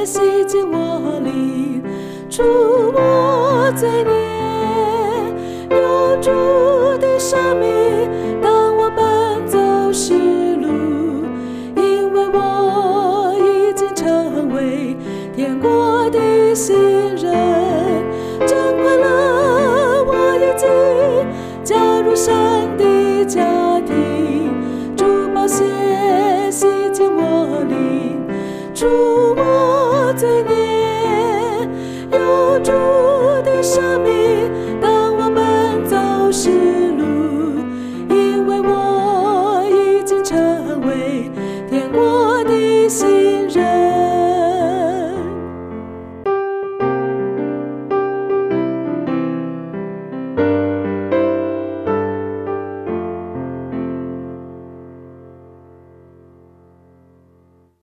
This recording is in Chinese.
血洗净我灵，除我罪孽，有主的生命当我奔走是路，因为我已经成为天国的新人，真快乐，我已经加入神的家庭，主宝血洗净我灵，除我罪孽，有主的生命